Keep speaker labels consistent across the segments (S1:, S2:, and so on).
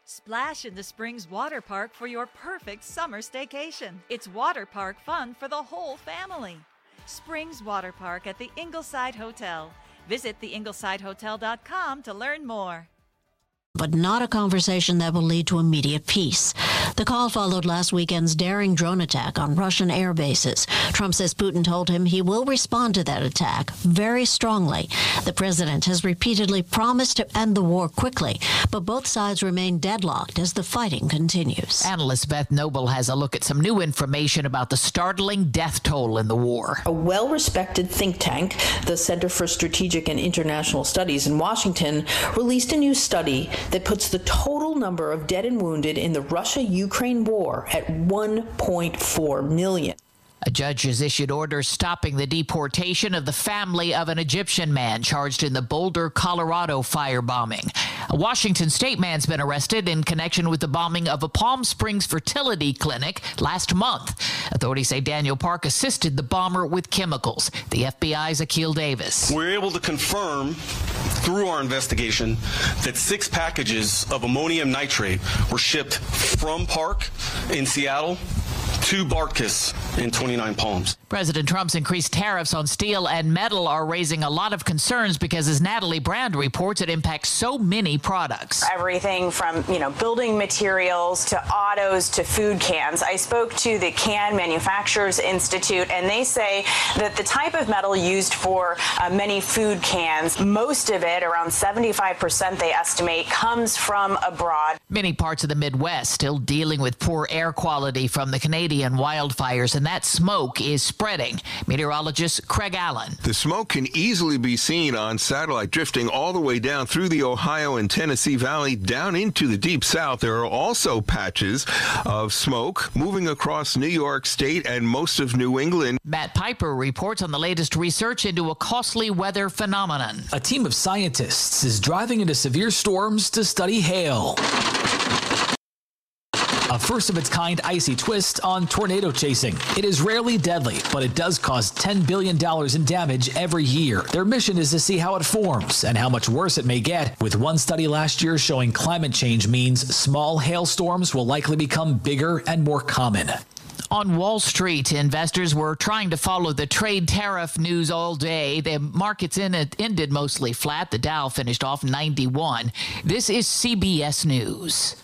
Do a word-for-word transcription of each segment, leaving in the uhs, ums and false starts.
S1: Splash into Springs Water Park for your perfect summer staycation. It's water park fun for the whole family. Springs Water Park at the Ingleside Hotel. Visit the ingleside hotel dot com to learn more.
S2: But not a conversation that will lead to immediate peace. The call followed last weekend's daring drone attack on Russian air bases. Trump says Putin told him he will respond to that attack very strongly. The president has repeatedly promised to end the war quickly, but both sides remain deadlocked as the fighting continues.
S3: Analyst Beth Noble has a look at some new information about the startling death toll in the war.
S4: A well-respected think tank, the Center for Strategic and International Studies in Washington, released a new study that puts the total number of dead and wounded in the Russia-Ukraine war at one point four million.
S3: A judge has issued orders stopping the deportation of the family of an Egyptian man charged in the Boulder, Colorado firebombing. A Washington state man's been arrested in connection with the bombing of a Palm Springs fertility clinic last month. Authorities say Daniel Park assisted the bomber with chemicals. The F B I's Akil Davis.
S5: We're able to confirm through our investigation that six packages of ammonium nitrate were shipped from Park in Seattle to Bartkus in twenty-nine Palms.
S3: President Trump's increased tariffs on steel and metal are raising a lot of concerns because, as Natalie Brand reports, it impacts so many products.
S6: Everything from, you know, building materials to autos to food cans. I spoke to the Can Manufacturers Institute, and they say that the type of metal used for uh, many food cans, most of it, around seventy-five percent they estimate, comes from abroad.
S3: Many parts of the Midwest still dealing with poor air quality from the Canadian wildfires, and that smoke is spreading. Meteorologist Craig Allen.
S7: The smoke can easily be seen on satellite, drifting all the way down through the Ohio and Tennessee Valley down into the deep south. There are also patches of smoke moving across New York State and most of New England.
S3: Matt Piper reports on the latest research into a costly weather phenomenon.
S8: A team of scientists is driving into severe storms to study hail. A first-of-its-kind icy twist on tornado chasing. It is rarely deadly, but it does cause ten billion dollars in damage every year. Their mission is to see how it forms and how much worse it may get, with one study last year showing climate change means small hailstorms will likely become bigger and more common.
S3: On Wall Street, investors were trying to follow the trade tariff news all day. The markets in it ended mostly flat. The Dow finished off ninety-one. This is C B S News.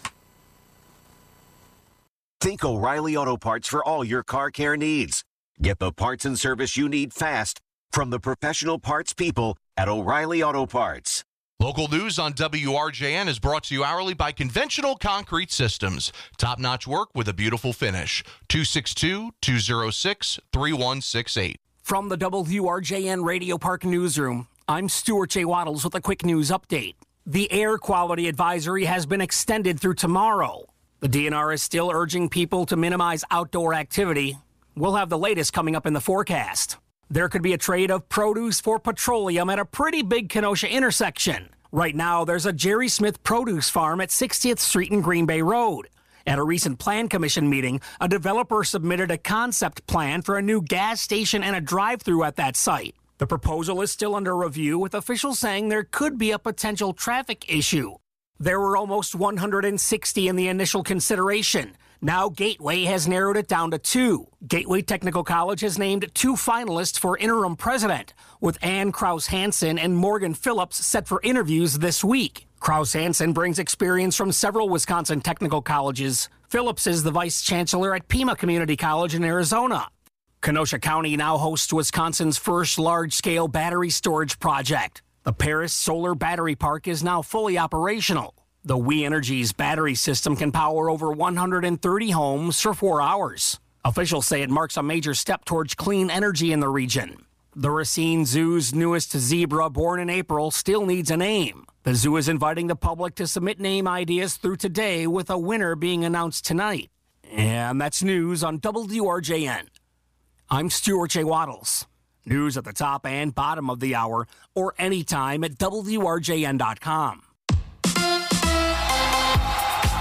S9: Think O'Reilly Auto Parts for all your car care needs. Get the parts and service you need fast from the professional parts people at O'Reilly Auto Parts.
S10: Local news on W R J N is brought to you hourly by Conventional Concrete Systems. Top-notch work with a beautiful finish. two six two, two oh six, three one six eight.
S11: From the W R J N Radio Park Newsroom, I'm Stuart J. Waddles with a quick news update. The air quality advisory has been extended through tomorrow. The D N R is still urging people to minimize outdoor activity. We'll have the latest coming up in the forecast. There could be a trade of produce for petroleum at a pretty big Kenosha intersection. Right now, there's a Jerry Smith produce farm at sixtieth Street and Green Bay Road. At a recent Plan Commission meeting, a developer submitted a concept plan for a new gas station and a drive-through at that site. The proposal is still under review, with officials saying there could be a potential traffic issue. There were almost one hundred sixty in the initial consideration. Now Gateway has narrowed it down to two. Gateway Technical College has named two finalists for interim president, with Ann Kraus-Hansen and Morgan Phillips set for interviews this week. Kraus-Hansen brings experience from several Wisconsin technical colleges. Phillips is the vice chancellor at Pima Community College in Arizona. Kenosha County now hosts Wisconsin's first large-scale battery storage project. The Paris Solar Battery Park is now fully operational. The We Energies battery system can power over one hundred thirty homes for four hours. Officials say it marks a major step towards clean energy in the region. The Racine Zoo's newest zebra, born in April, still needs a name. The zoo is inviting the public to submit name ideas through today, with a winner being announced tonight. And that's news on W R J N. I'm Stuart J. Waddles. News at the top and bottom of the hour, or anytime at W R J N dot com.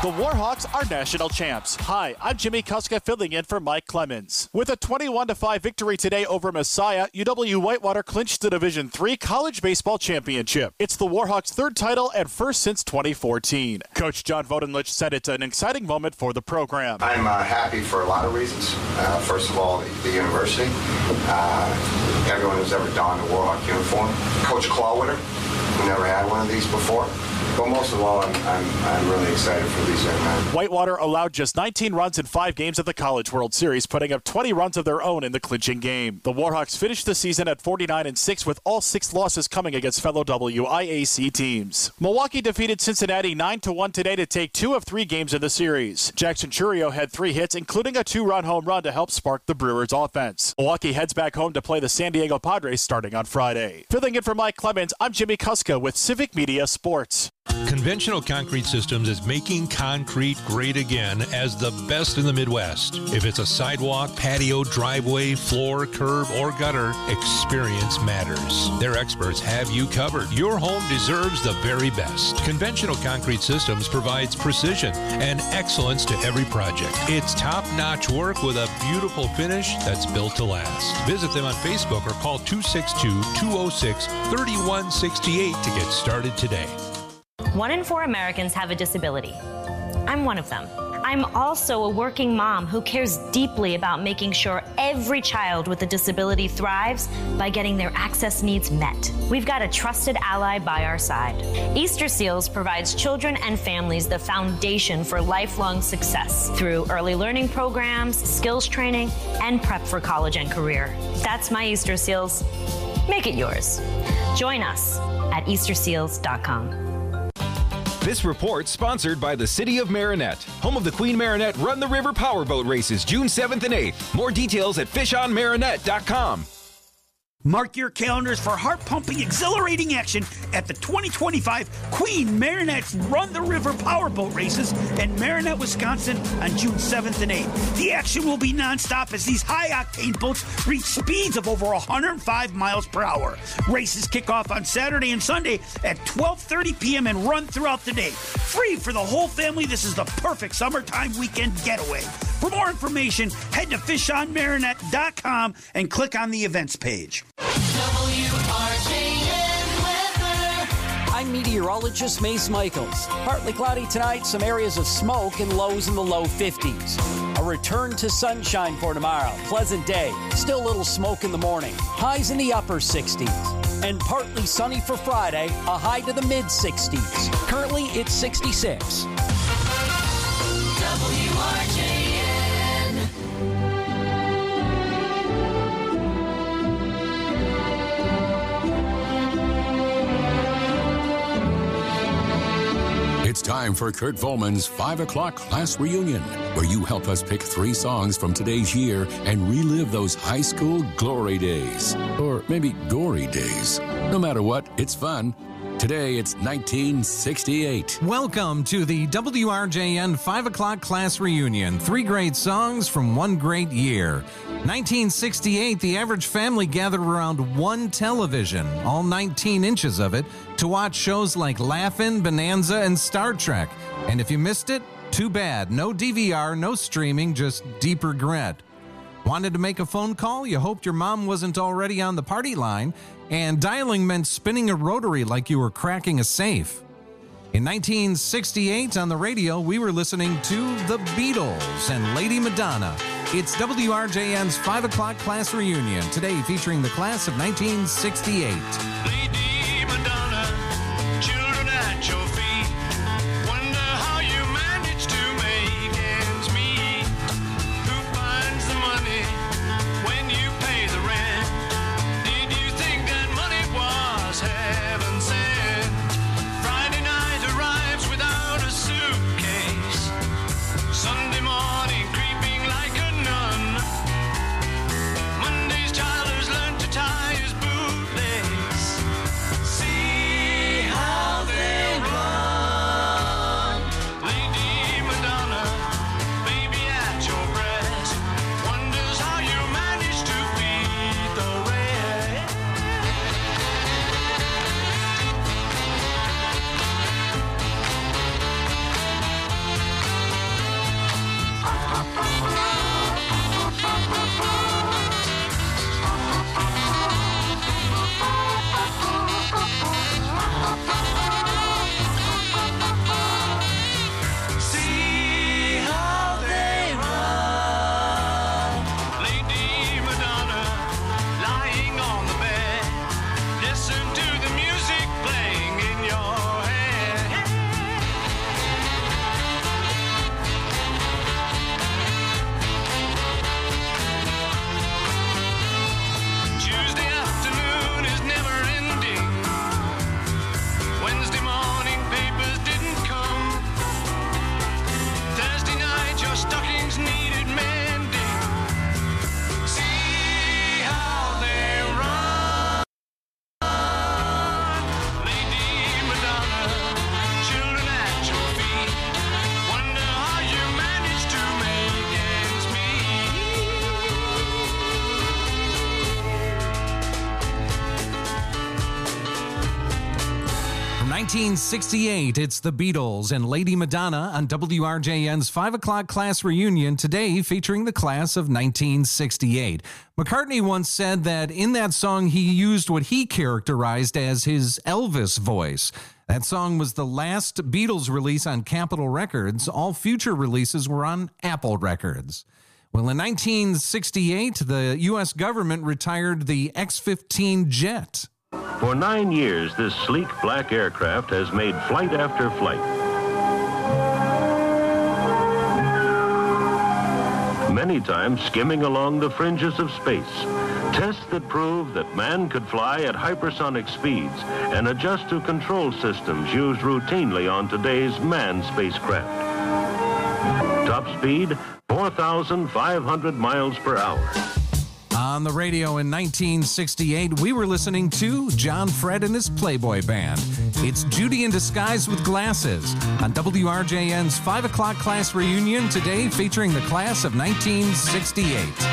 S12: The Warhawks are national champs. Hi, I'm Jimmy Kuska filling in for Mike Clemens. With a twenty-one to five victory today over Messiah, U W Whitewater clinched the Division three College Baseball Championship. It's the Warhawks' third title and first since twenty fourteen. Coach John Vodenlich said it's an exciting moment for the program.
S13: I'm uh, happy for a lot of reasons. Uh, first of all, the, the university, uh, everyone who's ever donned a Warhawk uniform. Coach Clawwitter, who never had one of these before. But most of all, I'm, I'm, I'm really excited for these young men.
S12: Whitewater allowed just nineteen runs in five games at the College World Series, putting up twenty runs of their own in the clinching game. The Warhawks finished the season at forty-nine and six, with all six losses coming against fellow W I A C teams. Milwaukee defeated Cincinnati nine to one today to take two of three games in the series. Jackson Churio had three hits, including a two-run home run to help spark the Brewers' offense. Milwaukee heads back home to play the San Diego Padres starting on Friday. Filling in for Mike Clemens, I'm Jimmy Kuska with Civic Media Sports.
S14: Conventional Concrete Systems is making concrete great again as the best in the Midwest. If it's a sidewalk, patio, driveway, floor, curb, or gutter, experience matters. Their experts have you covered. Your home deserves the very best. Conventional Concrete Systems provides precision and excellence to every project. It's top-notch work with a beautiful finish that's built to last. Visit them on Facebook or call two six two, two oh six, three one six eight to get started today.
S15: One in four Americans have a disability. I'm one of them. I'm also a working mom who cares deeply about making sure every child with a disability thrives by getting their access needs met. We've got a trusted ally by our side. Easter Seals provides children and families the foundation for lifelong success through early learning programs, skills training, and prep for college and career. That's my Easter Seals. Make it yours. Join us at easter seals dot com.
S16: This report sponsored by the City of Marinette, home of the Queen Marinette Run the River Powerboat Races, June seventh and eighth. More details at fish on marinette dot com.
S17: Mark your calendars for heart-pumping, exhilarating action at the twenty twenty-five Queen Marinette's Run the River Powerboat Races in Marinette, Wisconsin on June seventh and eighth. The action will be nonstop as these high-octane boats reach speeds of over one hundred five miles per hour. Races kick off on Saturday and Sunday at twelve thirty p.m. and run throughout the day. Free for the whole family, this is the perfect summertime weekend getaway. For more information, head to fish on marinette dot com and click on the events page.
S18: W R J N weather.
S11: I'm meteorologist Mace Michaels. Partly cloudy tonight, some areas of smoke and lows in the low fifties. A return to sunshine for tomorrow. Pleasant day. Still a little smoke in the morning. Highs in the upper sixties. And partly sunny for Friday, a high to the mid sixties. Currently, it's sixty-six.
S18: W R J N.
S19: It's time for Kurt Volman's five o'clock Class Reunion, where you help us pick three songs from today's year and relive those high school glory days. Or maybe gory days. No matter what, it's fun. Today, it's nineteen sixty-eight.
S20: Welcome to the W R J N five o'clock Class Reunion. Three great songs from one great year. nineteen sixty-eight, the average family gathered around one television, all nineteen inches of it, to watch shows like Laugh-In, Bonanza, and Star Trek. And if you missed it, too bad. No D V R, no streaming, just deep regret. Wanted to make a phone call? You hoped your mom wasn't already on the party line, and dialing meant spinning a rotary like you were cracking a safe. In nineteen sixty-eight, on the radio, we were listening to The Beatles and Lady Madonna. It's W R J N's five o'clock Class Reunion, today featuring the class of nineteen sixty-eight.
S18: Lady Madonna, children at your feet. Wonder how you manage to make ends meet. Who finds the money when you pay the rent? Did you think that money was heaven sent? Friday night arrives without a suitcase. Sunday morning creeping like a nun. Monday's child has learned to tie his bootlace.
S20: nineteen sixty-eight, it's the Beatles and Lady Madonna on W R J N's five o'clock class reunion, today featuring the class of nineteen sixty-eight. McCartney once said that in that song he used what he characterized as his Elvis voice. That song was the last Beatles release on Capitol Records. All future releases were on Apple Records. Well, in nineteen sixty-eight, the U S government retired the X fifteen jet.
S21: For nine years, this sleek black aircraft has made flight after flight. Many times skimming along the fringes of space. Tests that prove that man could fly at hypersonic speeds and adjust to control systems used routinely on today's manned spacecraft. Top speed, four thousand five hundred miles per hour.
S20: On the radio in nineteen sixty-eight, we were listening to John Fred and his Playboy Band. It's Judy in Disguise with Glasses on W R J N's five o'clock class reunion, today featuring the class of nineteen sixty-eight.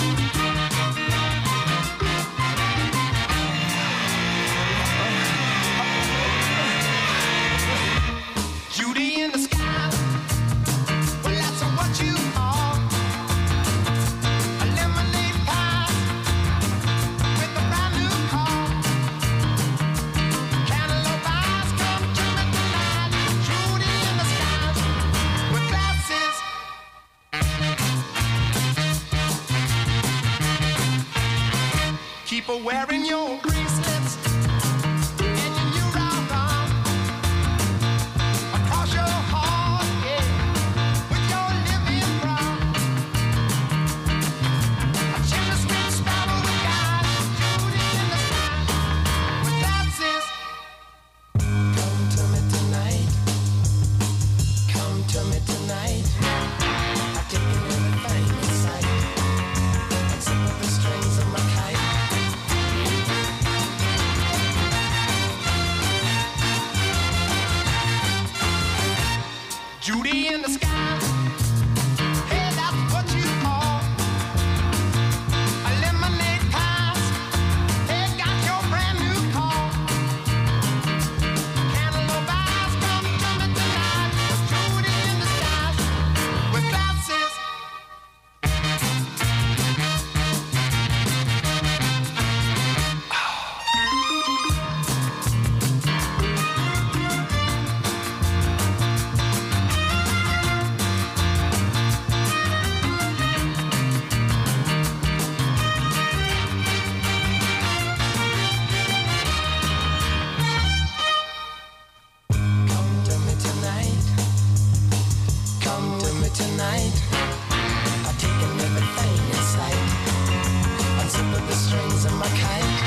S18: Wearing your bracelets and your new round arm across your heart, yeah, with your living brown. A chimney sweet sparrow with guys, Judy in the sky with glasses. Come to me tonight, come to me tonight. I've taken everything in sight, except for the strings of my kite. Judy in the sky, hey, that's what you are. A lemonade pies, hey, got your brand new car. Cantaloupe eyes, come to me tonight. Judy in the sky, with glasses. Tonight, I've taken everything in sight, unzipping the strings of my kite.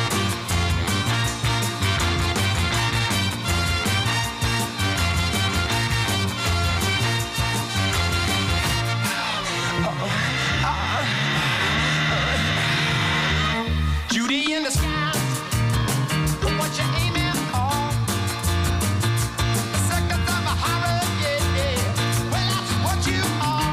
S18: Judy in the sky, what you aiming for? The seconds of a horror, yeah, yeah. Well, that's what you are.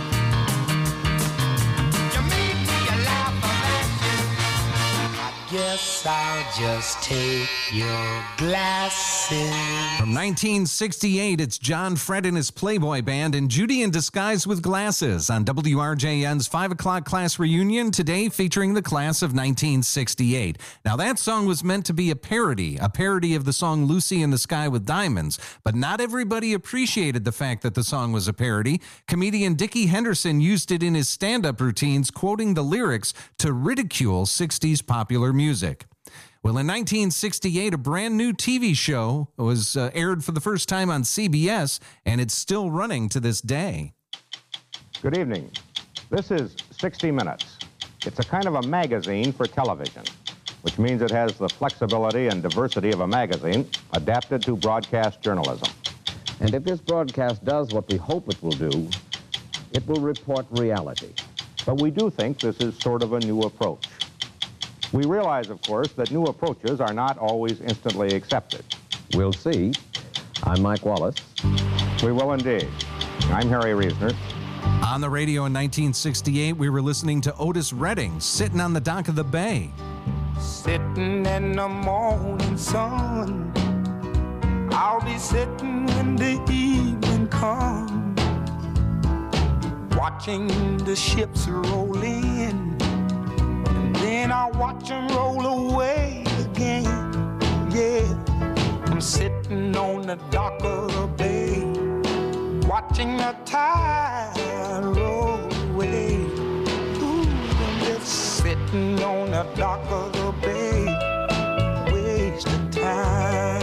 S18: You made me laugh about you. I guess I'll just take your glasses.
S20: From nineteen sixty-eight, it's John Fred and his Playboy Band and Judy in Disguise with Glasses on W R J N's five o'clock class reunion, today featuring the class of nineteen sixty-eight. Now, that song was meant to be a parody, a parody of the song Lucy in the Sky with Diamonds, but not everybody appreciated the fact that the song was a parody. Comedian Dickie Henderson used it in his stand-up routines, quoting the lyrics to ridicule sixties popular music. Well, in nineteen sixty-eight, a brand new T V show was uh, aired for the first time on C B S, and it's still running to this day.
S22: Good evening. This is sixty minutes. It's a kind of a magazine for television, which means it has the flexibility and diversity of a magazine adapted to broadcast journalism.
S23: And if this broadcast does what we hope it will do, it will report reality.
S22: But we do think this is sort of a new approach. We realize, of course, that new approaches are not always instantly accepted.
S23: We'll see. I'm Mike Wallace.
S22: We will indeed. I'm Harry Reisner.
S20: On the radio in nineteen sixty-eight, we were listening to Otis Redding, Sitting on the Dock of the Bay.
S18: Sitting in the morning sun,
S1: I'll be sitting when the evening comes, watching the ships roll in, and then I'll watch them roll away again. Yeah, I'm sitting on the dock of the bay, watching the tide roll away. Ooh, I'm just sitting on the dock of the bay, wasting time.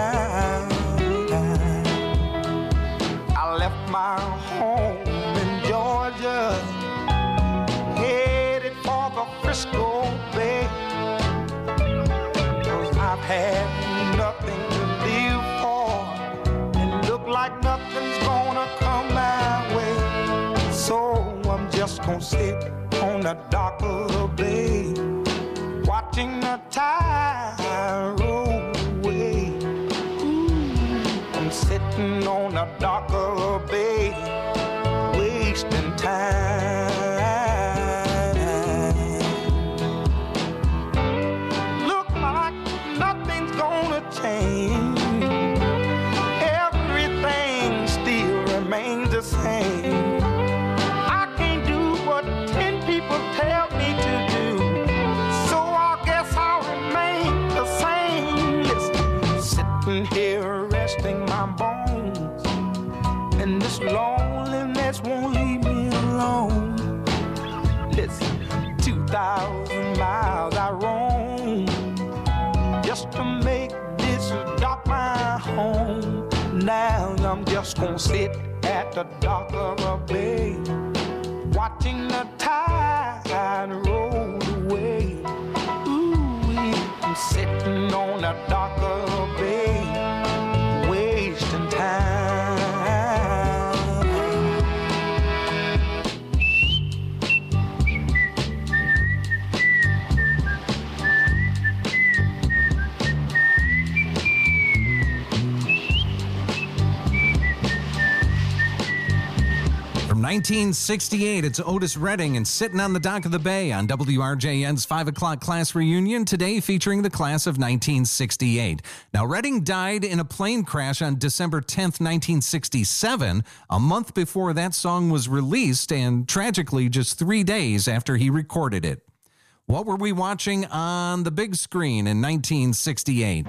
S1: I left my home in Georgia, headed for the Frisco Bay, 'cause I've had nothing to live for, and look like nothing's gonna come my way. So I'm just gonna sit on the dock of the bay, watching the tide roll away. Ooh, I'm sitting on the dock of the bay, wasting time. Look like nothing's gonna change. Everything still remains the same. I can't do what ten people tell me to do, so I guess I'll remain the same. Listen, sitting here resting my bones, and this loneliness won't leave me alone. Listen, two thousand miles I roam just to make this dock my home. Now I'm just gonna sit at the dock of a bay, watching the tide roll away. Ooh, I'm sitting on the dock of a bay, wasting time.
S20: From nineteen sixty-eight, it's Otis Redding and Sitting on the Dock of the Bay on W R J N's five o'clock class reunion, today featuring the class of nineteen sixty-eight. Now, Redding died in a plane crash on December tenth, nineteen sixty-seven, a month before that song was released, and tragically just three days after he recorded it. What were we watching on the big screen in nineteen sixty-eight?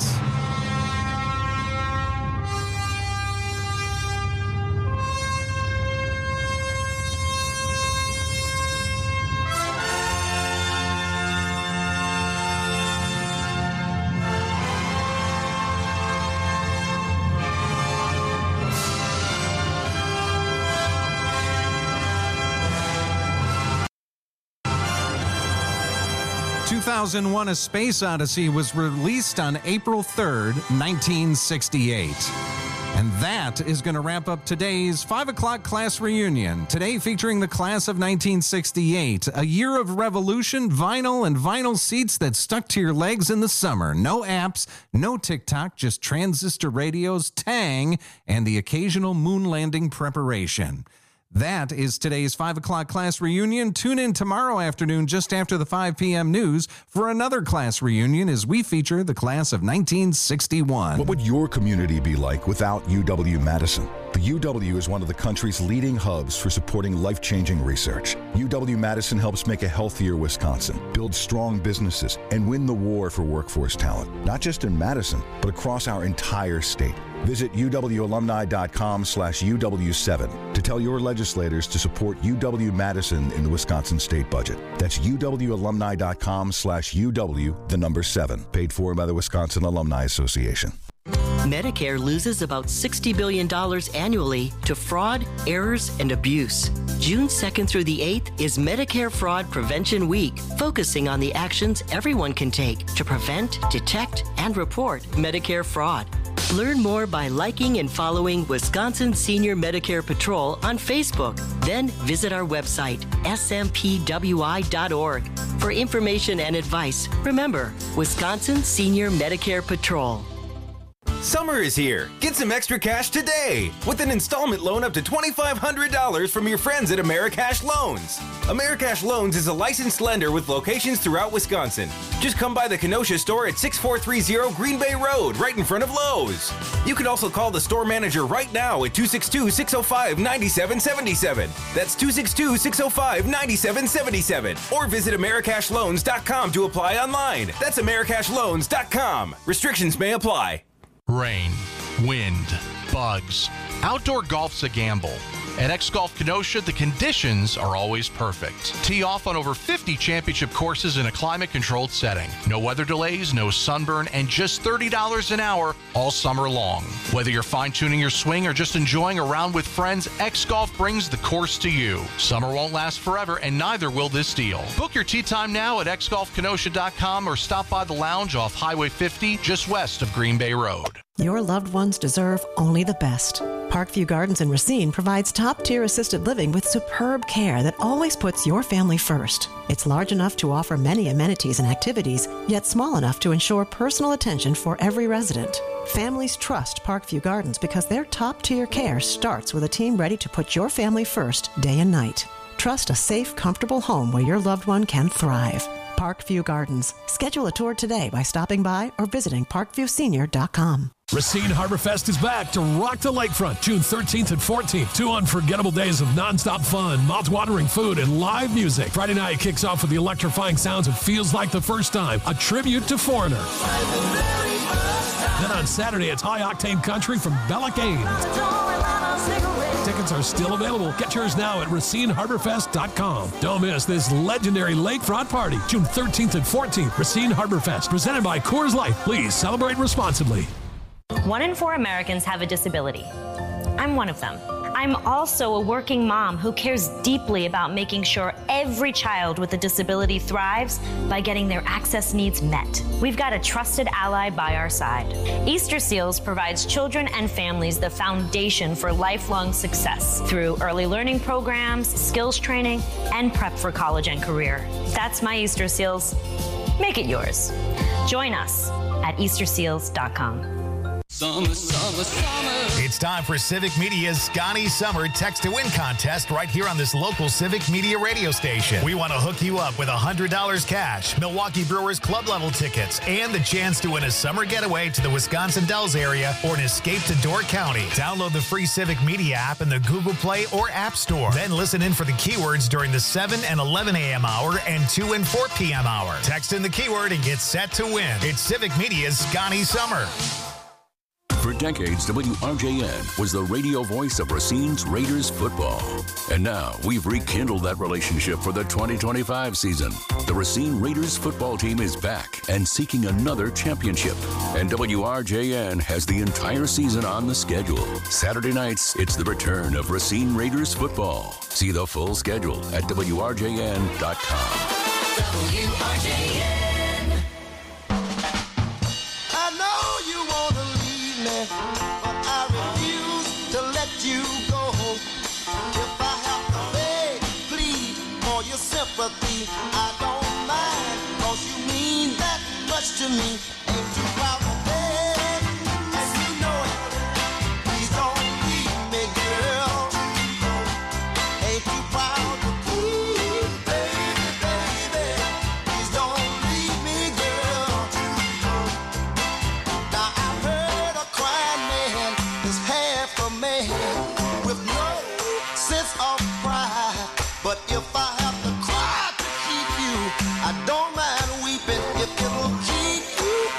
S20: two thousand one A Space Odyssey was released on April third, nineteen sixty-eight. And that is going to wrap up today's five o'clock class reunion. Today featuring the class of nineteen sixty-eight. A year of revolution, vinyl, and vinyl seats that stuck to your legs in the summer. No apps, no TikTok, just transistor radios, Tang, and the occasional moon landing preparation. That is today's five o'clock class reunion. Tune in tomorrow afternoon just after the five p.m. news for another class reunion as we feature the class of nineteen sixty-one.
S2: What would your community be like without U W-Madison? The U W is one of the country's leading hubs for supporting life-changing research. U W-Madison helps make a healthier Wisconsin, build strong businesses, and win the war for workforce talent, not just in Madison, but across our entire state. Visit uwalumni.com slash UW7 to tell your legislators to support U W-Madison in the Wisconsin state budget. That's uwalumni.com slash UW, the number seven, paid for by the Wisconsin Alumni Association.
S4: Medicare loses about sixty billion dollars annually to fraud, errors, and abuse. June second through the eighth is Medicare Fraud Prevention Week, focusing on the actions everyone can take to prevent, detect, and report Medicare fraud. Learn more by liking and following Wisconsin Senior Medicare Patrol on Facebook. Then visit our website, S M P W I dot org. For information and advice, remember, Wisconsin Senior Medicare Patrol.
S5: Summer is here. Get some extra cash today with an installment loan up to twenty-five hundred dollars from your friends at Americash Loans. Americash Loans is a licensed lender with locations throughout Wisconsin. Just come by the Kenosha store at six four three zero Green Bay Road, right in front of Lowe's. You can also call the store manager right now at two six two, six oh five, nine seven seven seven. That's two six two, six oh five, nine seven seven seven. Or visit Americash Loans dot com to apply online. That's Americash Loans dot com. Restrictions may apply.
S10: Rain, wind, bugs. Outdoor golf's a gamble. At X-Golf Kenosha, the conditions are always perfect. Tee off on over fifty championship courses in a climate-controlled setting. No weather delays, no sunburn, and just thirty dollars an hour all summer long. Whether you're fine-tuning your swing or just enjoying a round with friends, X-Golf brings the course to you. Summer won't last forever, and neither will this deal. Book your tee time now at X Golf Kenosha dot com or stop by the lounge off Highway fifty, just west of Green Bay Road.
S6: Your loved ones deserve only the best. Parkview Gardens in Racine provides top-tier assisted living with superb care that always puts your family first. It's large enough to offer many amenities and activities, yet small enough to ensure personal attention for every resident. Families trust Parkview Gardens because their top-tier care starts with a team ready to put your family first day and night. Trust a safe, comfortable home where your loved one can thrive. Parkview Gardens. Schedule a tour today by stopping by or visiting parkview senior dot com.
S7: Racine Harborfest is back to rock the lakefront June thirteenth and fourteenth. Two unforgettable days of nonstop fun, mouth-watering food, and live music. Friday night kicks off with the electrifying sounds of Feels Like the First Time, a tribute to Foreigner. Then on Saturday, it's high-octane country from Bella Gaines. Tickets are still available. Get yours now at Racine Harborfest dot com. Don't miss this legendary lakefront party, June thirteenth and fourteenth. Racine Harborfest, presented by Coors Light. Please celebrate responsibly.
S15: One in four Americans have a disability. I'm one of them. I'm also a working mom who cares deeply about making sure every child with a disability thrives by getting their access needs met. We've got a trusted ally by our side. Easter Seals provides children and families the foundation for lifelong success through early learning programs, skills training, and prep for college and career. That's my Easter Seals. Make it yours. Join us at Easter Seals dot com.
S24: Summer, summer, summer. It's time for Civic Media's Scotty Summer Text to Win contest right here on this local Civic Media radio station. We want to hook you up with one hundred dollars cash, Milwaukee Brewers club level tickets, and the chance to win a summer getaway to the Wisconsin Dells area or an escape to Door County. Download the free Civic Media app in the Google Play or App Store. Then listen in for the keywords during the seven and eleven a.m. hour and two and four p.m. hour. Text in the keyword and get set to win. It's Civic Media's Scotty Summer.
S19: For decades, W R J N was the radio voice of Racine's Raiders football. And now we've rekindled that relationship for the twenty twenty-five season. The Racine Raiders football team is back and seeking another championship. And W R J N has the entire season on the schedule. Saturday nights, it's the return of Racine Raiders football. See the full schedule at W R J N dot com.
S18: W R J N.
S1: But I refuse to let you go. If I have to beg, plead for your sympathy, I don't mind, 'cause you mean that much to me. Ain't you proud to beg? And you know it. Please don't leave me, girl. Ain't you proud to plead, baby, baby? Please don't leave me, girl. Now I've heard a crying man is half a man with no sense of pride. But if I have to cry to keep you, I don't mind weeping if it'll keep you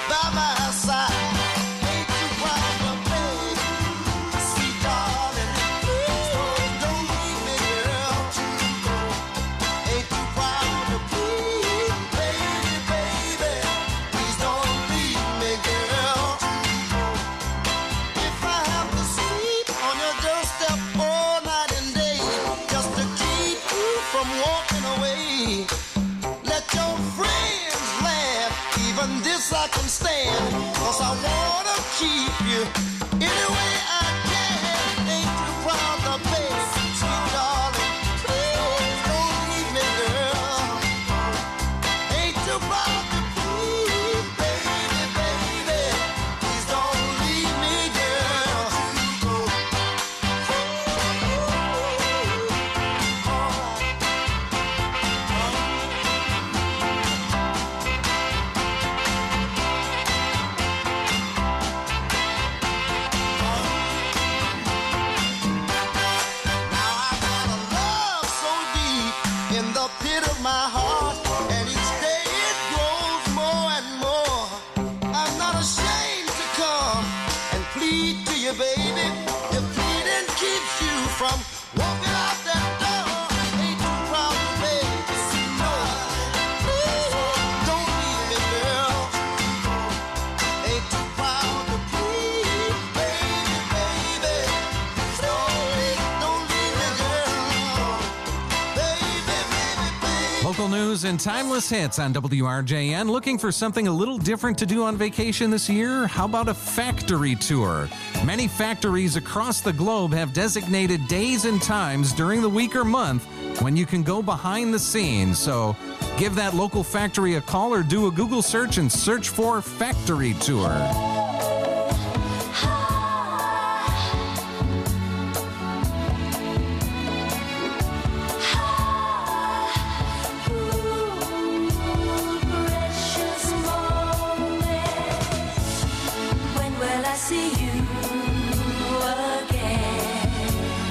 S18: you from walking out that door. Ain't too proud to make you see no. Please don't leave me, girl. Ain't too proud to please, baby, baby. Don't leave, don't leave me, girl. Baby, baby, baby.
S20: Local news and timeless hits on W R J N. Looking for something a little different to do on vacation this year? How about a factory tour? Many factories across the globe have designated days and times during the week or month when you can go behind the scenes. So give that local factory a call or do a Google search and search for Factory Tour.
S18: When will I see you again?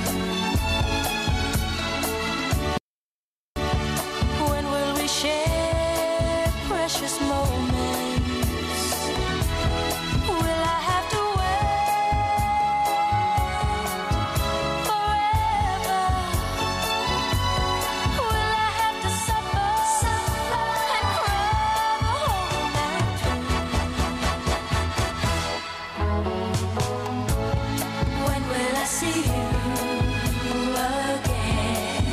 S18: When will we share precious moments? Will I have to wait forever? Will I have to suffer and cry the whole night through? When will I see you again?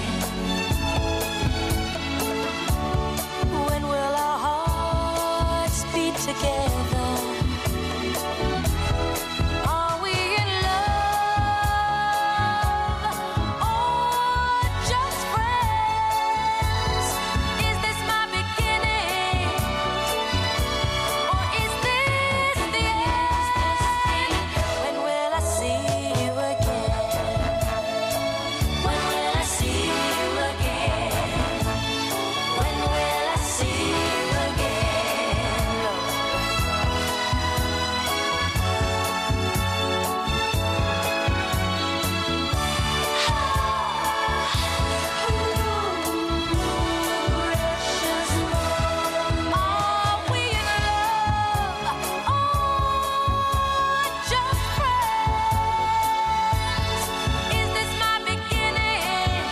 S18: When will our hearts beat together? Are we in love or just friends? Is this my beginning or is this the end? When will I see you again? When will I see you again? When will I see you again? Are we in love or just friends? Is this my beginning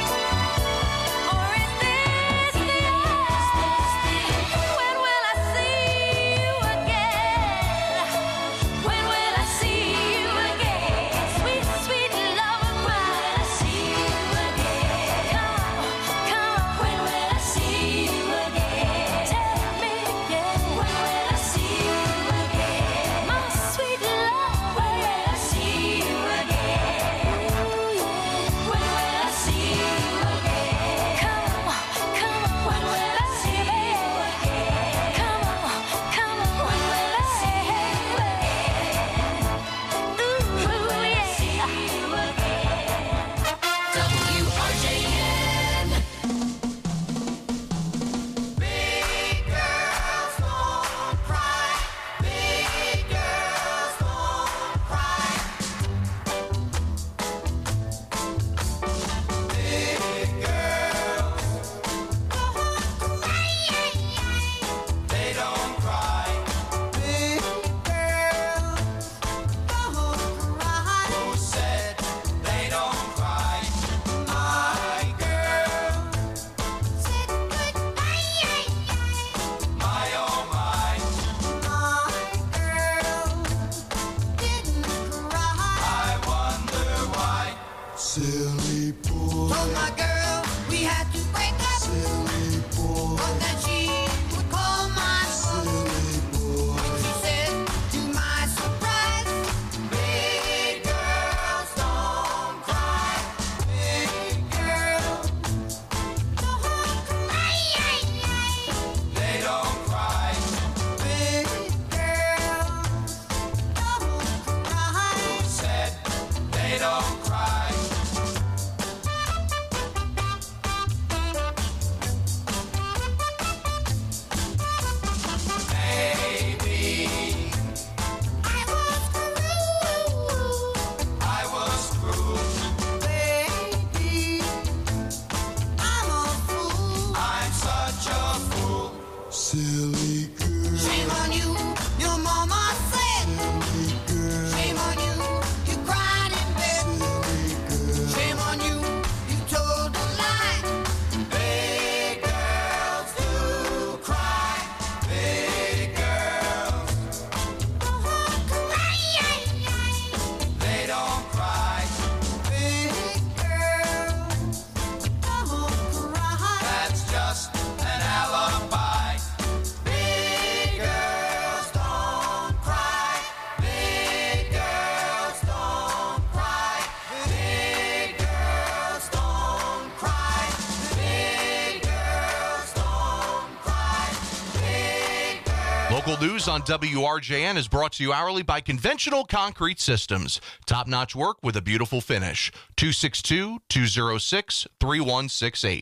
S18: or is this the end? When will I see you again? When will I see you again? Sweet, sweet love of mine. See you again. Come, come. When will I see you again? Tell me again. When will I see you again? My sweet love. When will I see you again? When will I see you again? Come, come. When will I see you again? Come on, come on. When will I see you again? Ooh, yeah. W R J N. Big girls don't cry. Big girls don't cry. Big girls, they don't cry. Big girls don't cry. Who said they don't cry? My girl said goodbye. My oh my. My girl didn't cry. I wonder why. Silly boy. Told my girl we had to break up. Silly boy. But then she would call my silly boy. And she said, to my surprise, big girls don't cry. Big girls don't cry. They don't cry. Big girls don't cry. Who said they don't cry?
S10: Local news on W R J N is brought to you hourly by Conventional Concrete Systems. Top-notch work with a beautiful finish. two six two, two oh six, three one six eight.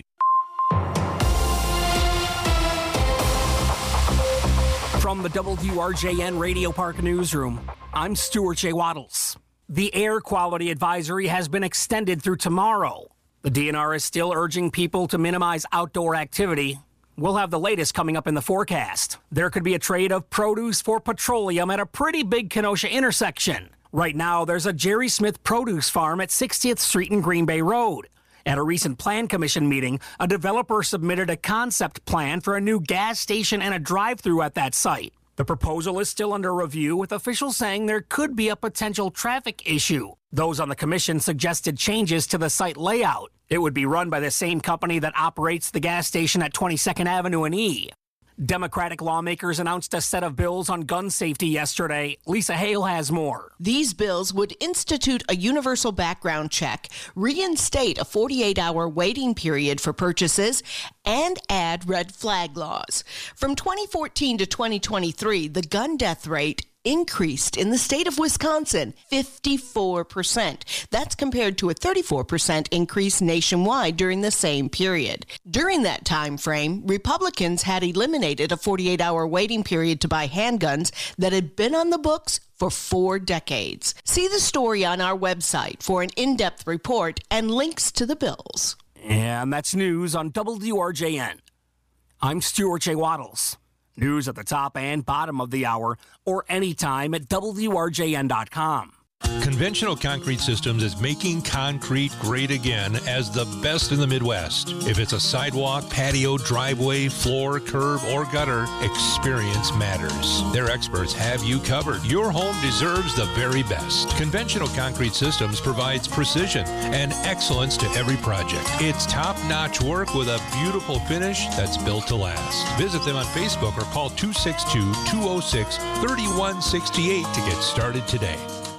S11: From the W R J N Radio Park Newsroom, I'm Stuart J. Waddles. The air quality advisory has been extended through tomorrow. The D N R is still urging people to minimize outdoor activity. We'll have the latest coming up in the forecast. There could be a trade of produce for petroleum at a pretty big Kenosha intersection. Right now, there's a Jerry Smith produce farm at sixtieth Street and Green Bay Road. At a recent Plan Commission meeting, a developer submitted a concept plan for a new gas station and a drive-through at that site. The proposal is still under review, with officials saying there could be a potential traffic issue. Those on the commission suggested changes to the site layout. It would be run by the same company that operates the gas station at twenty-second Avenue and E. Democratic lawmakers announced a set of bills on gun safety yesterday. Lisa Hale has more.
S3: These bills would institute a universal background check, reinstate a forty-eight hour waiting period for purchases, and add red flag laws. From twenty fourteen to twenty twenty-three, the gun death rate increased in the state of Wisconsin fifty-four percent. That's compared to a thirty-four percent increase nationwide during the same period. During that time frame, Republicans had eliminated a forty-eight hour waiting period to buy handguns that had been on the books for four decades. See the story on our website for an in-depth report and links to the bills.
S11: And that's news on W R J N. I'm Stuart J. Waddles. News at the top and bottom of the hour, or anytime at W R J N dot com.
S14: Conventional Concrete Systems is making concrete great again as the best in the Midwest. If it's a sidewalk, patio, driveway, floor, curb, or gutter, experience matters. Their experts have you covered. Your home deserves the very best. Conventional Concrete Systems provides precision and excellence to every project. It's top-notch work with a beautiful finish that's built to last. Visit them on Facebook or call two six two, two oh six, three one six eight to get started today.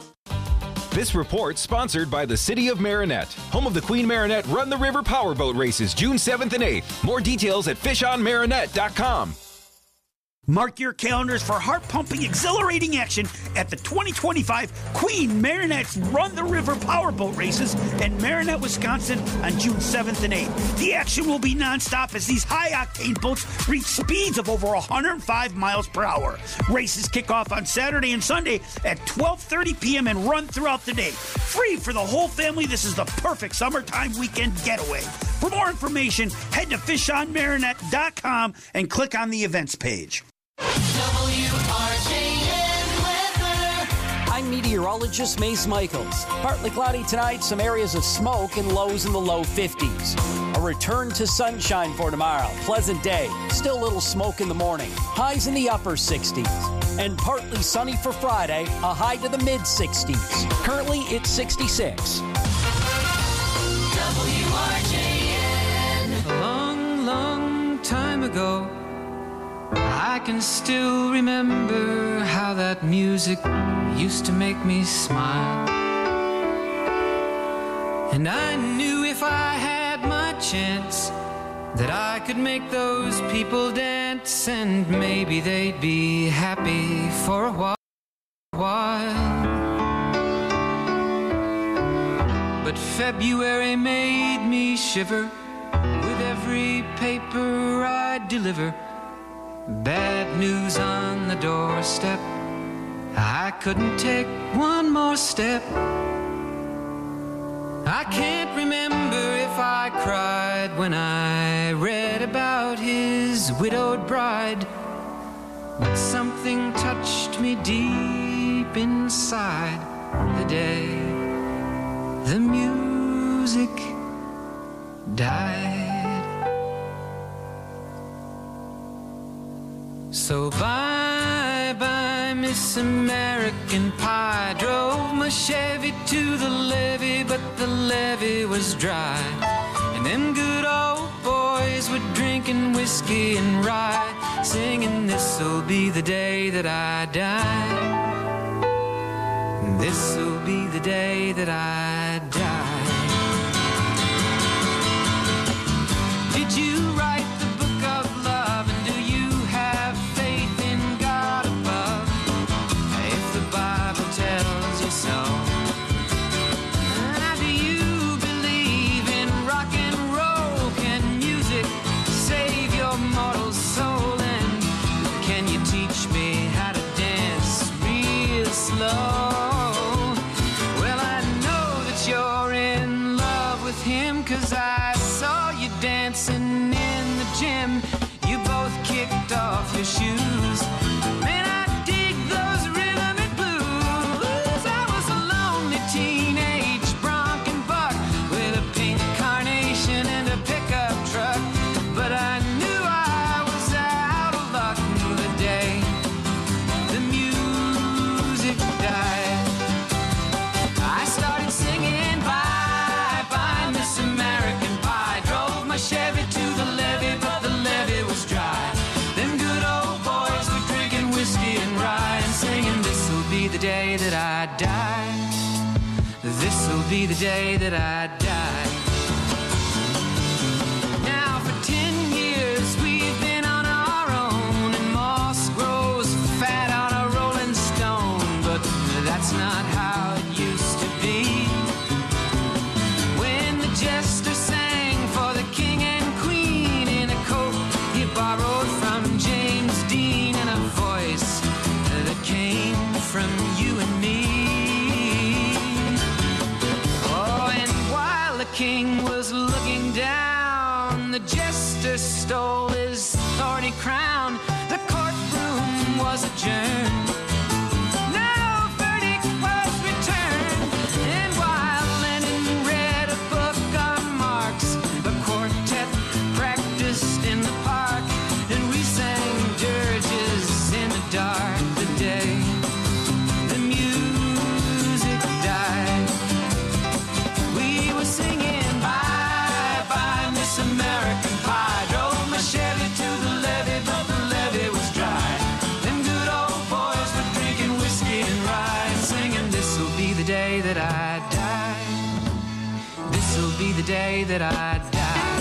S16: This report sponsored by the City of Marinette, home of the Queen Marinette Run the River Powerboat Races June seventh and eighth. More details at fish on marinette dot com.
S17: Mark your calendars for heart-pumping, exhilarating action at the twenty twenty-five Queen Marinette's Run the River Powerboat Races in Marinette, Wisconsin on June seventh and eighth. The action will be nonstop as these high-octane boats reach speeds of over one hundred five miles per hour. Races kick off on Saturday and Sunday at twelve thirty p.m. and run throughout the day. Free for the whole family, this is the perfect summertime weekend getaway. For more information, head to fish on marinette dot com and click on the events page.
S8: W R J N weather.
S11: I'm meteorologist Mace Michaels. Partly cloudy tonight, some areas of smoke and lows in the low fifties. A return to sunshine for tomorrow. Pleasant day. Still a little smoke in the morning. Highs in the upper sixties. And partly sunny for Friday, a high to the mid sixties. Currently, it's sixty-six.
S8: W R J N.
S9: A long, long time ago, I can still remember how that music used to make me smile. And I knew if I had my chance that I could make those people dance, and maybe they'd be happy for a while. But February made me shiver with every paper I deliver. Bad news on the doorstep. I couldn't take one more step. I can't remember if I cried when I read about his widowed bride, but something touched me deep inside the day the music died. So bye-bye, Miss American Pie. Drove my Chevy to the levee, but the levee was dry. And them good old boys were drinking whiskey and rye, singing, this'll be the day that I die. This'll be the day that I die. Did you write the book of love, and do you have faith in God him, 'cause I saw you dancing in the gym. You both kicked off your shoes. Man, I dig those rhythm and blues. I was a lonely teenage bronc and buck with a pink carnation and a pickup truck. But I knew I was out of luck the day the music died. I started singing bye bye Miss American Pie. Drove my Chevy to the levee, but the levee was dry. Them good old boys were drinking whiskey and rye and singing, this'll be the day that I die. This'll be the day that I die. Now for ten years we've been on our own, and moss grows fat on a rolling stone. But that's not how it used to be. When the jester sang for the king and queen in a coat he borrowed from James Dean, and a voice that came from you and me. Oh, and while the king was looking down, the jester stole his thorny crown. The courtroom was adjourned. No verdict was returned. And while Lenin read a book on Marx, the quartet practiced in the park, and we sang dirges in the dark the day the music died. We were singing bye bye Miss American Pie. Drove my Chevy to the levee, but the levee was dry. Them good old boys were drinking whiskey and rye and singing, this'll be the day that I die. This'll be the day that I die.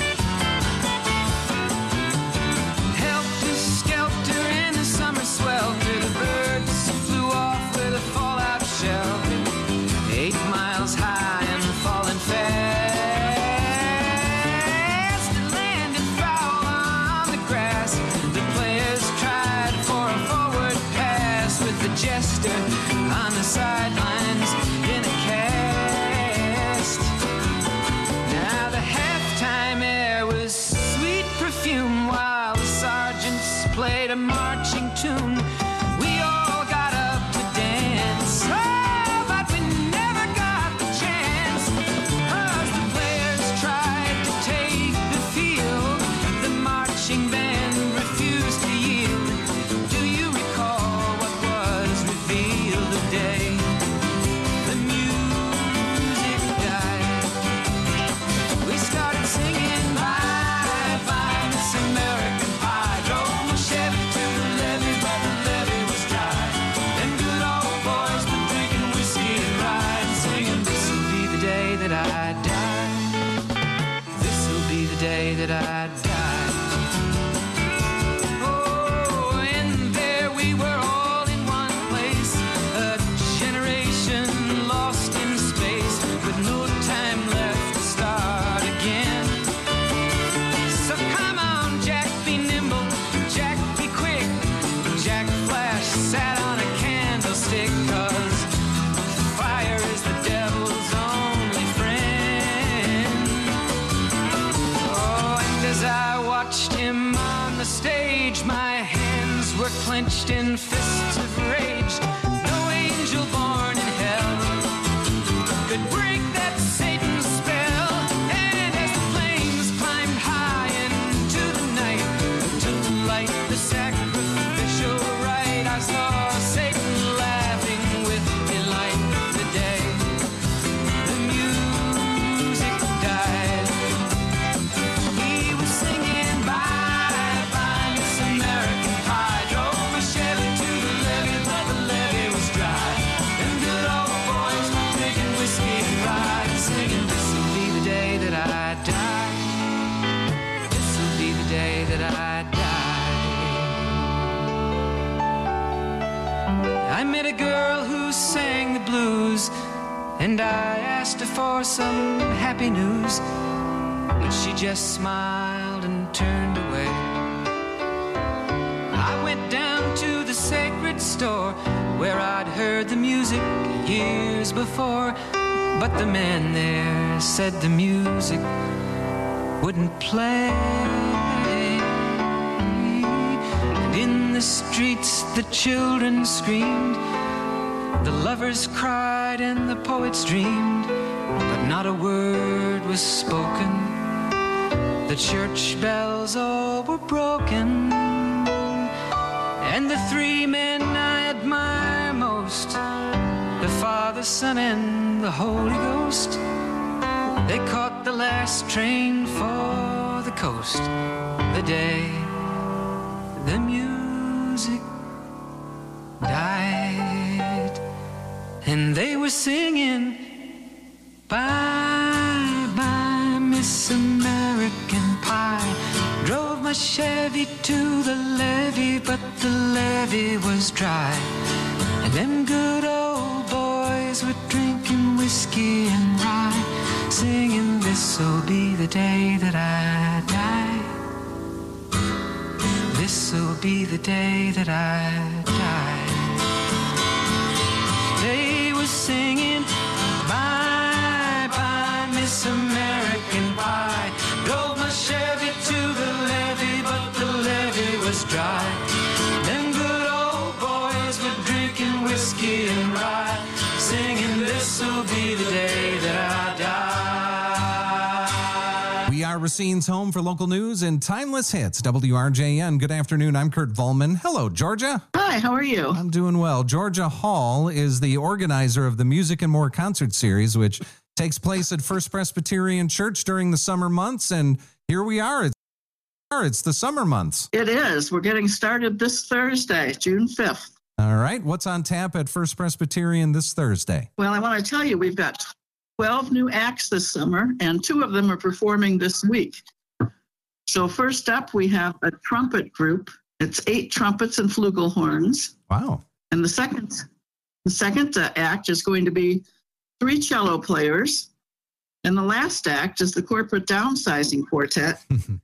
S9: Helter skelter in the summer swelter, the birds flew off with a fallout shelter. Eight miles high and falling fast. It landed foul on the grass. The players tried for a forward pass with the jester on the sidelines in a cast. Now the halftime air was sweet perfume while the sergeants played a marching tune. We all got up to dance, oh, but we never got the chance, 'cause the players tried to take the field. The marching band refused to yield. Do you recall what was revealed the day the music died? We started singing bye bye Miss American Pie. Drove my Chevy to the levee, but the levee was dry. Them good old boys were drinking whiskey and rye and singing, this'll be the day that I die. This'll be the day that I die. Oh, and there we were all in one place, a generation lost in space with no time left to start again. So come on, Jack, be nimble, Jack, be quick. Jack Flash sat on a candlestick, 'cause fire is the devil's only friend. Oh, and as I watched him on the stage, my hands were clenched in fists of rage. No angel born in hell could break that Satan's spell. And as the flames climbed high into the night to light the sacrificial rite, I saw Satan laughing with delight the day the music died. He was singing bye bye Miss American Pie. Drove my Chevy to the levee, but the levee was dry. Them good old boys were drinking whiskey and rye and singing, this'll be the day that I die. This'll be the day that I die. I met a girl who sang the blues, and I asked her for some happy news, but she just smiled and turned away. I went down to the sacred store where I'd heard the music years before. But the man there said the music wouldn't play. And in the streets the children screamed, the lovers cried and the poets dreamed, but not a word was spoken. The church bells all were broken. And the three men I admire most, the Father, Son, and the Holy Ghost, they caught the last train for the coast the day the music died. And they were singing, bye, bye, Miss American Pie. Drove my Chevy to the levee, but the levee was dry. And them good old boys were drinking whiskey and rye, singing, this'll be the day that I die. This'll be the day that I die. They were singing, bye, bye, Miss American Pie. Drove my Chevy to the levee, but the levee was dry. Them good old boys were drinking whiskey and rye, singing, this'll be the day that I die.
S20: We are Racine's home for local news and timeless hits. W R J N. Good afternoon. I'm Kurt Volman. Hello, Georgia.
S12: Hi, how are you?
S20: I'm doing well. Georgia Hall is the organizer of the Music and More concert series, which takes place at First Presbyterian Church during the summer months. And here we are. It's, it's the summer months.
S12: It is. We're getting started this Thursday, June fifth.
S20: All right. What's on tap at First Presbyterian this Thursday?
S12: Well, I want to tell you, we've got twelve new acts this summer, and two of them are performing this week. So first up, we have a trumpet group. It's eight trumpets and flugelhorns.
S20: Wow.
S12: And the second, the second uh, act is going to be three cello players. And the last act is the Corporate Downsizing Quartet.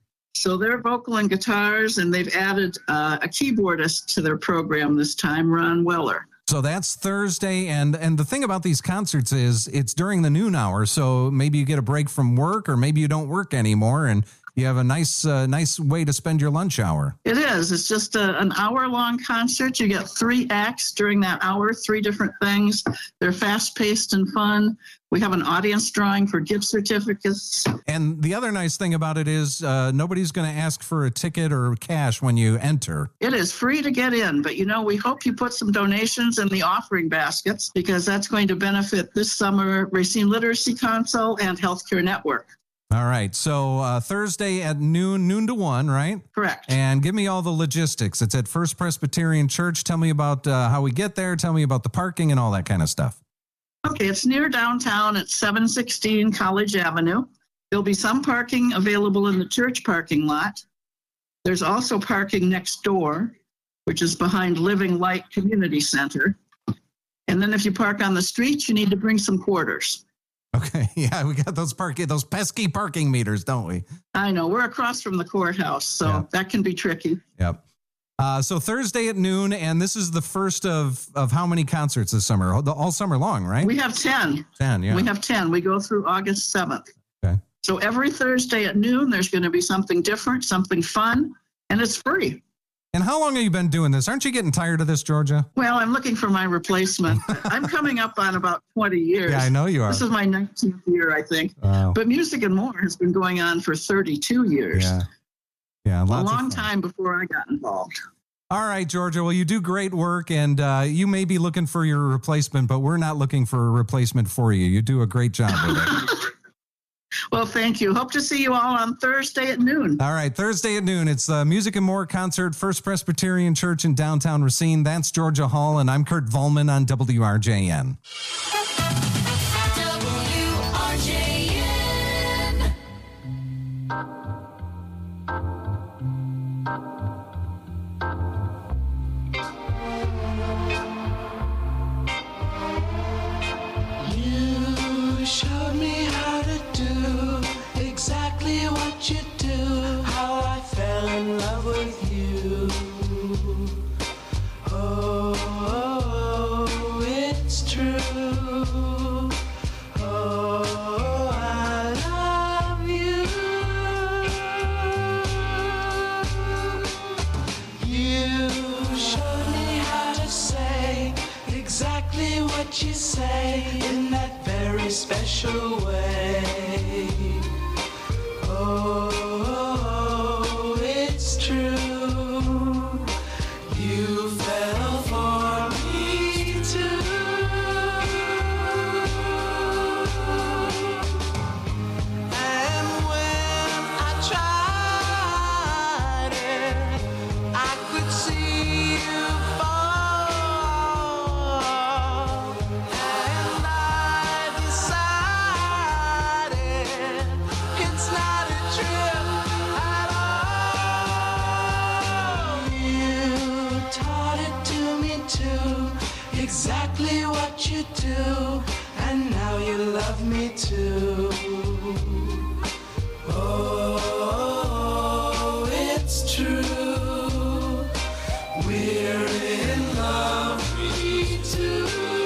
S12: So they're vocal and guitars, and they've added uh, a keyboardist to their program this time, Ron Weller.
S20: So that's Thursday, and and the thing about these concerts is it's during the noon hour, so maybe you get a break from work, or maybe you don't work anymore, and you have a nice uh, nice way to spend your lunch hour.
S12: It is. It's just a, an hour-long concert. You get three acts during that hour, three different things. They're fast-paced and fun. We have an audience drawing for gift certificates.
S20: And the other nice thing about it is uh, nobody's going to ask for a ticket or cash when you enter.
S12: It is free to get in, but, you know, we hope you put some donations in the offering baskets, because that's going to benefit this summer Racine Literacy Council and Healthcare Network.
S20: All right. So uh, Thursday at noon, noon to one, right?
S12: Correct.
S20: And give me all the logistics. It's at First Presbyterian Church. Tell me about uh, how we get there. Tell me about the parking and all that kind of stuff.
S12: Okay, it's near downtown at seven sixteen College Avenue. There'll be some parking available in the church parking lot. There's also parking next door, which is behind Living Light Community Center. And then if you park on the street, you need to bring some quarters.
S20: Okay, yeah, we got those parking, those pesky parking meters, don't we?
S12: I know, we're across from the courthouse, so yeah. That can be tricky.
S20: Yep. Uh, so Thursday at noon, and this is the first of, of how many concerts this summer? All, all summer long, right?
S12: We have ten.
S20: ten, yeah.
S12: We have ten. We go through August seventh.
S20: Okay.
S12: So every Thursday at noon, there's going to be something different, something fun, and it's free.
S20: And how long have you been doing this? Aren't you getting tired of this, Georgia?
S12: Well, I'm looking for my replacement. I'm coming up on about twenty years.
S20: Yeah, I know you are.
S12: This is my nineteenth year, I think.
S20: Wow.
S12: But Music and More has been going on for thirty-two years.
S20: Yeah. Yeah,
S12: a
S20: lots
S12: long
S20: of fun.
S12: time before I got involved.
S20: All right, Georgia. Well, you do great work, and uh, you may be looking for your replacement, but we're not looking for a replacement for you. You do a great job with it.
S12: Well, thank you. Hope to see you all on Thursday at noon.
S20: All right, Thursday at noon. It's the Music and More concert, First Presbyterian Church in downtown Racine. That's Georgia Hall, and I'm Kurt Volman on W R J N.
S8: W R J N.
S9: You showed me how to do exactly what you do, how I fell in love with you. Oh, oh, oh, it's true. exactly what you do, and now you love me too. Oh, it's true, we're in love, me too.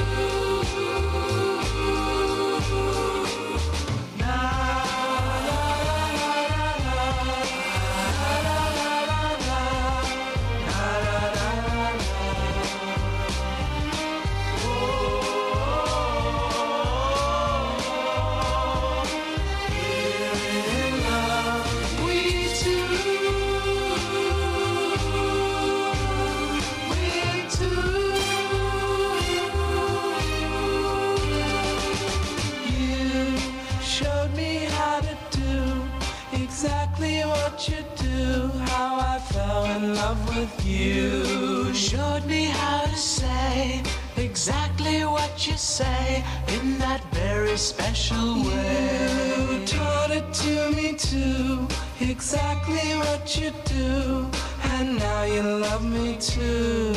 S9: Exactly what you do, how I fell in love with you. Showed me how to say exactly what you say in that very special way. You taught it to me too, exactly what you do, and now you love me too.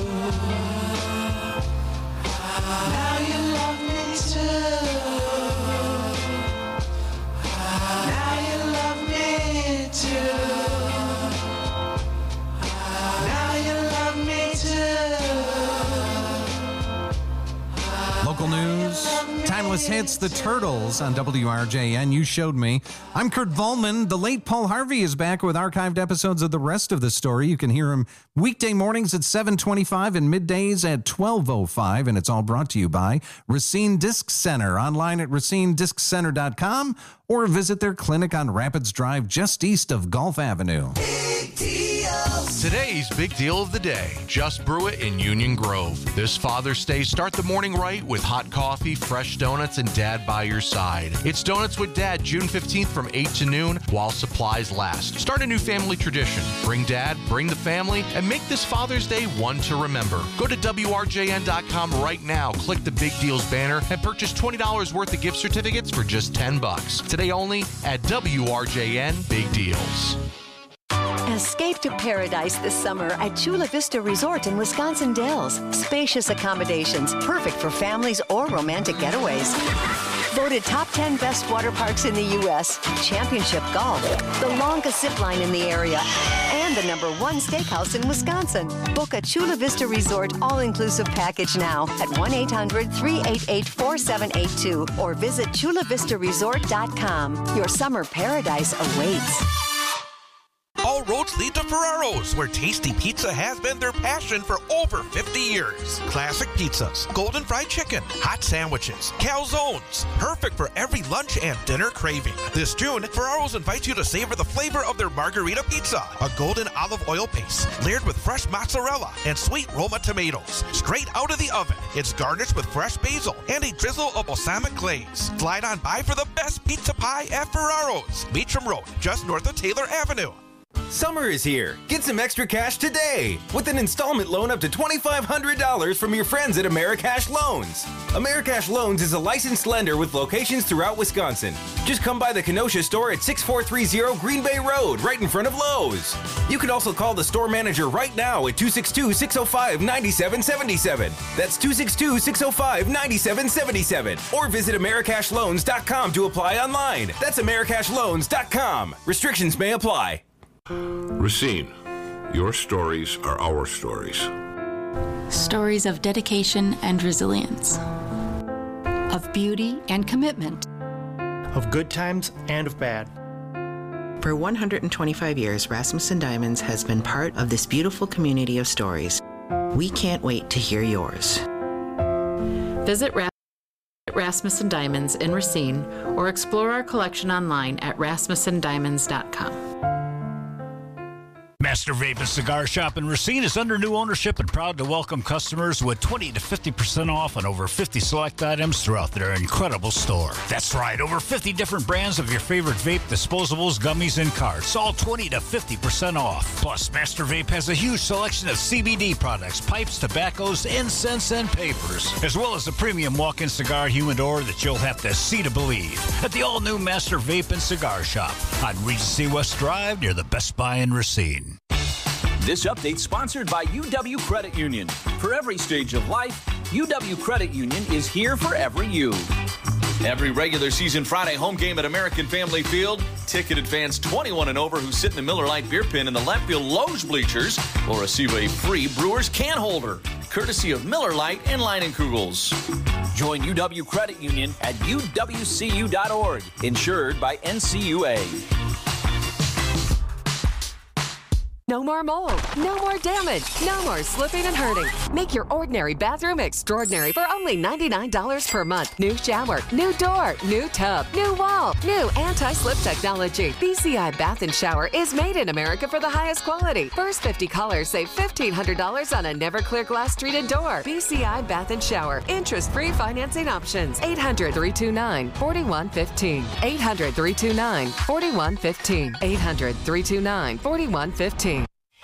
S9: Now you love me too.
S20: Local news, timeless hits, The Turtles on W R J N. You showed me. I'm Kurt Volman. The late Paul Harvey is back with archived episodes of the rest of the story. You can hear him weekday mornings at seven twenty-five and middays at twelve oh five, and it's all brought to you by Racine Disc Center, online at racine disc center dot com, or visit their clinic on Rapids Drive just east of Gulf Avenue.
S10: Today's big deal of the day, Just Brew It in Union Grove. This Father's Day, start the morning right with hot coffee, fresh donuts, and Dad by your side. It's Donuts with Dad, June fifteenth from eight to noon while supplies last. Start a new family tradition. Bring Dad, bring the family, and make this Father's Day one to remember. Go to W R J N dot com right now, click the Big Deals banner, and purchase twenty dollars worth of gift certificates for just ten bucks. Today only at W R J N Big Deals.
S13: Escape to paradise this summer at Chula Vista Resort in Wisconsin Dells. Spacious accommodations, perfect for families or romantic getaways. Voted top ten best water parks in the U S, championship golf, the longest zip line in the area, and the number one steakhouse in Wisconsin. Book a Chula Vista Resort all-inclusive package now at one eight hundred, three eight eight, four seven eight two or visit chula vista resort dot com. Your summer paradise awaits.
S21: All roads lead to Ferraro's, where tasty pizza has been their passion for over fifty years. Classic pizzas, golden fried chicken, hot sandwiches, calzones, perfect for every lunch and dinner craving. This June, Ferraro's invites you to savor the flavor of their margarita pizza, a golden olive oil base, layered with fresh mozzarella and sweet Roma tomatoes, straight out of the oven. It's garnished with fresh basil and a drizzle of balsamic glaze. Slide on by for the best pizza pie at Ferraro's, Beecham Road, just north of Taylor Avenue.
S5: Summer is here. Get some extra cash today with an installment loan up to twenty-five hundred dollars from your friends at Americash Loans. Americash Loans is a licensed lender with locations throughout Wisconsin. Just come by the Kenosha store at six four three zero Green Bay Road, right in front of Lowe's. You can also call the store manager right now at two six two, six oh five, nine seven seven seven. That's two six two, six oh five, nine seven seven seven. Or visit americash loans dot com to apply online. That's americash loans dot com. Restrictions may apply.
S22: Racine, your stories are our stories.
S23: Stories of dedication and resilience.
S25: Of beauty and commitment.
S26: Of good times and of bad.
S27: For one hundred twenty-five years, Rasmussen Diamonds has been part of this beautiful community of stories. We can't wait to hear yours.
S23: Visit Rasmussen Diamonds in Racine or explore our collection online at rasmussen diamonds dot com.
S17: Master Vape and Cigar Shop in Racine is under new ownership and proud to welcome customers with twenty to fifty percent off on over fifty select items throughout their incredible store. That's right, over fifty different brands of your favorite vape, disposables, gummies, and carts, all twenty to fifty percent off. Plus, Master Vape has a huge selection of C B D products, pipes, tobaccos, incense, and papers, as well as a premium walk-in cigar humidor that you'll have to see to believe at the all-new Master Vape and Cigar Shop on Regency West Drive near the Best Buy in Racine.
S28: This update sponsored by U W Credit Union. For every stage of life,
S2: U W Credit Union is here for every you. Every regular season Friday home game at American Family Field, ticketed fans twenty-one and over who sit in the Miller Lite beer pen in the left field loge bleachers will receive a free Brewers can holder, courtesy of Miller Lite and Leinenkugels. Join U W Credit Union at U W C U dot org, insured by N C U A.
S4: No more mold, no more damage, no more slipping and hurting. Make your ordinary bathroom extraordinary for only ninety-nine dollars per month. New shower, new door, new tub, new wall, new anti-slip technology. B C I Bath and Shower is made in America for the highest quality. First fifty callers save fifteen hundred dollars on a never clear glass treated door. B C I Bath and Shower. Interest-free financing options. eight hundred, three two nine, four one one five. eight hundred, three two nine, four one one five. eight hundred, three two nine, four one one five.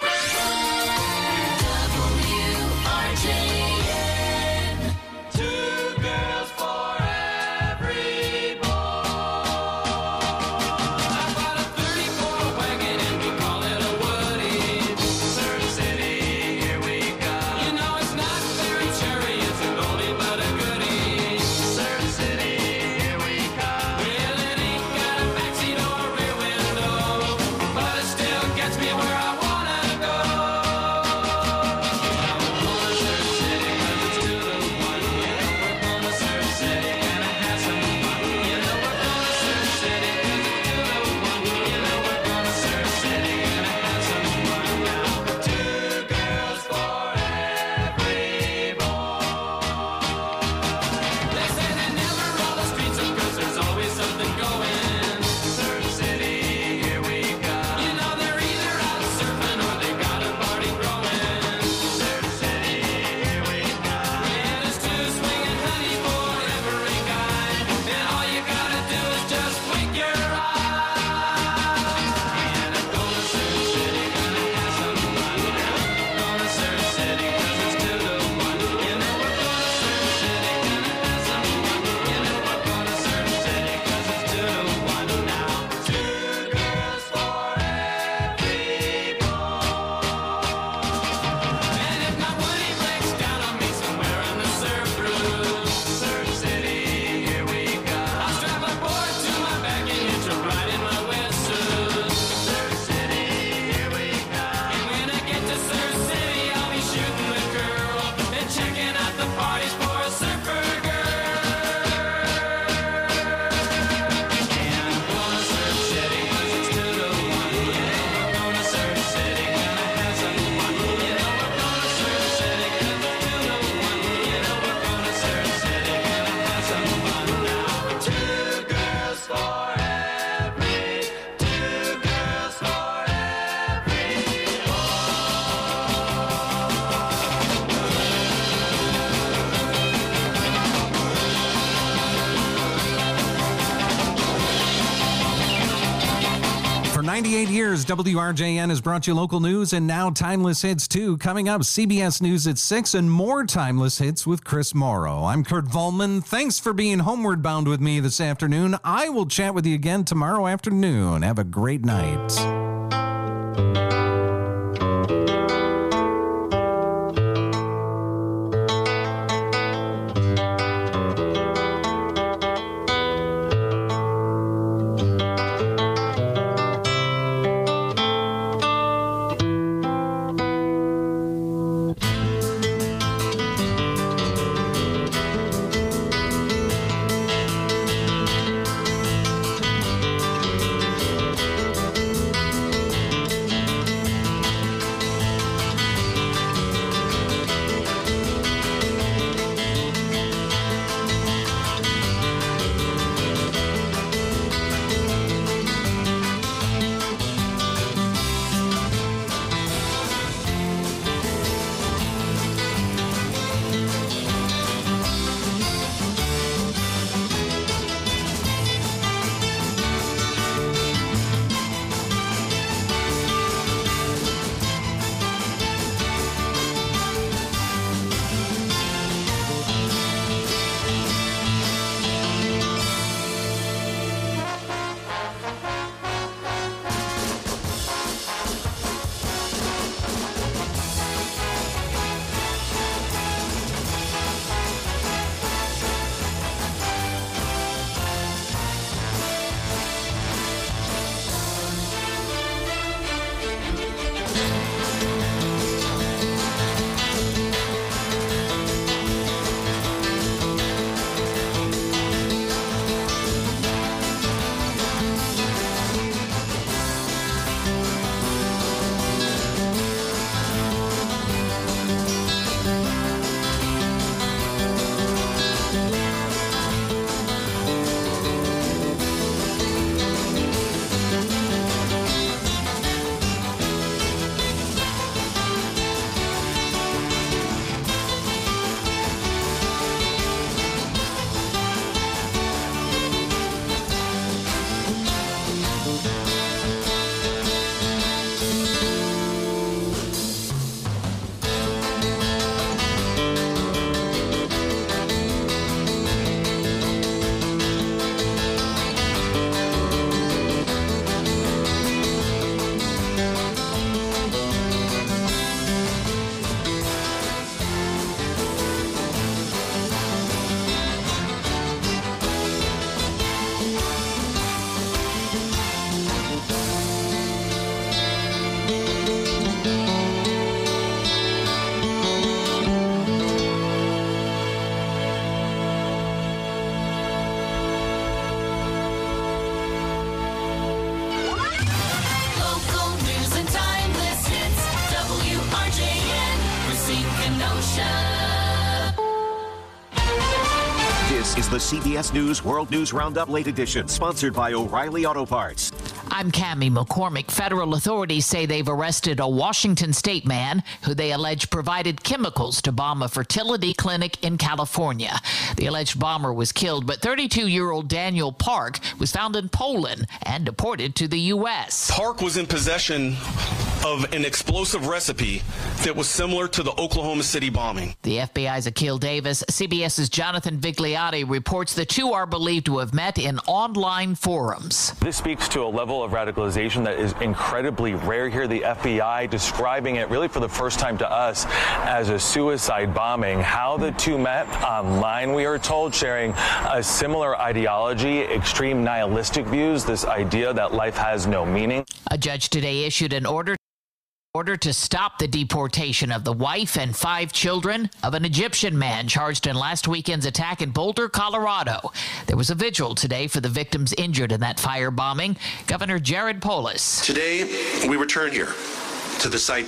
S20: ninety-eight years, W R J N has brought you local news and now Timeless Hits too. Coming up, C B S News at six and more Timeless Hits with Chris Morrow. I'm Kurt Volman. Thanks for being homeward bound with me this afternoon. I will chat with you again tomorrow afternoon. Have a great night.
S1: is the C B S News World News Roundup Late Edition, sponsored by O'Reilly Auto Parts.
S6: I'm Cammie McCormick. Federal authorities say they've arrested a Washington state man who they allege provided chemicals to bomb a fertility clinic in California. The alleged bomber was killed, but thirty-two-year-old Daniel Park was found in Poland and deported to the U S.
S7: Park was in possession of an explosive recipe that was similar to the Oklahoma City bombing.
S6: The F B I's Akil Davis. CBS's Jonathan Vigliotti reports the two are believed to have met in online forums.
S15: This speaks to a level of radicalization that is incredibly rare here. The F B I describing it really for the first time to us as a suicide bombing. How the two met online, we are told, sharing a similar ideology, extreme nihilistic views, this idea that life has no meaning.
S6: A judge today issued an order order to stop the deportation of the wife and five children of an Egyptian man charged in last weekend's attack in Boulder, Colorado. There was a vigil today for the victims injured in that firebombing. Governor Jared Polis.
S18: Today, we return here to the site